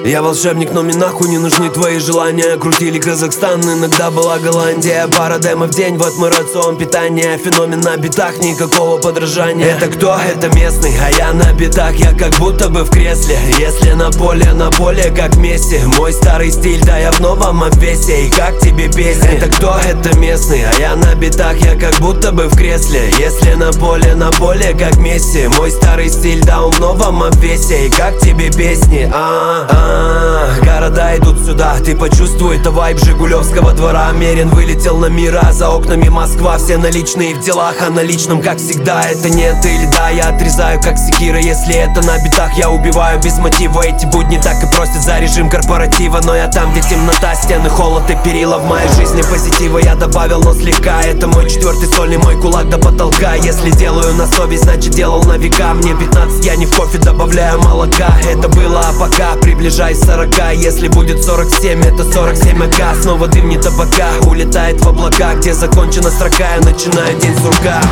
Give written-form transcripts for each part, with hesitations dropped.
Я волшебник, но мне нахуй не нужны твои желания. Крутили Казахстан, иногда была Голландия. Пара демо в день, вот мой рацион питания. Феномен на битах, никакого подражания. Это кто? Это местный, а я на битах. Я как будто бы в кресле. Если на поле, как Месси. Мой старый стиль, да я в новом обвесе. И как тебе песни? Это кто? Это местный, а я на битах. Я как будто бы в кресле. Если на поле, как Месси. Мой старый стиль, да он в новом обвесе. И как тебе песни? Города идут сюда, ты почувствуй, это вайб Жигулевского двора. Мерин вылетел на мира, за окнами Москва. Все наличные в делах, а наличным как всегда. Это нет или да, я отрезаю как секира. Если это на битах, я убиваю без мотива. Эти будни так и просят за режим корпоратива. Но я там, где темнота, стены, холод и перила. В моей жизни позитива я добавил, но слегка. Это мой четвертый сольный, мой кулак до потолка. Если делаю на совесть, значит делал на века. Мне 15, я не в кофе добавляю молока. Это было, а пока приближай 40. Если будет 47, это 47 АК. Снова дым не табака, улетает в облака. Где закончена строка, я начинаю день сурка.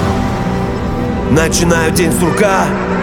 Начинаю день сурка.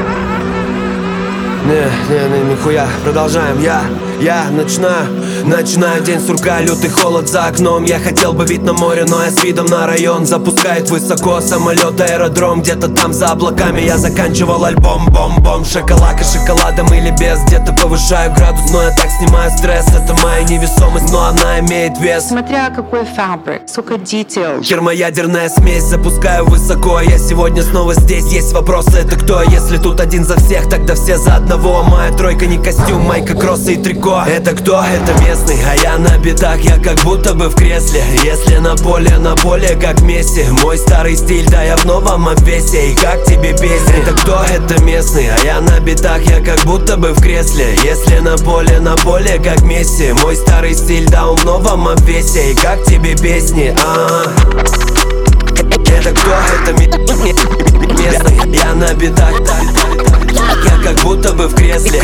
Нихуя, продолжаем. Я начинаю день сурка. Лютый холод за окном. Я хотел бы вид на море, но я с видом на район. Запускает высоко самолет, аэродром. Где-то там за облаками я заканчивал альбом. Бом-бом, шоколака шоколадом или без. Где-то повышаю градус, но я так снимаю стресс. Это моя невесомость, но она имеет вес. Смотря какой фабрик, сука, детейл. Термоядерная смесь, запускаю высоко. Я сегодня снова здесь, есть вопросы, это кто? Если тут один за всех, тогда все за одного. Моя тройка не костюм, майка, кроссы и трико. Это кто? Это местный, а я на битах. Я как будто бы в кресле. Если на поле, как Месси. Мой старый стиль, да я в новом обвесе. И как тебе песни? Это кто? Это местный, а я на битах. Я как будто бы в кресле. Если на поле, как Месси. Мой старый стиль, да он в новом обвесе. И как тебе песни? Это кто? Это местный, я на битах. Я как будто бы в кресле.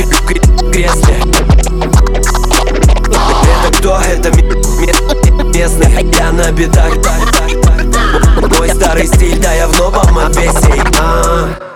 Это кто? Это местный, я на битах. Мой старый стиль, да я в новом обвесе.